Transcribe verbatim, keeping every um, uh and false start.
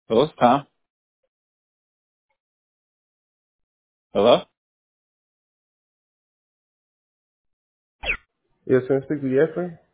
Hello, it's Tom. Hello? Yes, can I speak to Jeffrey?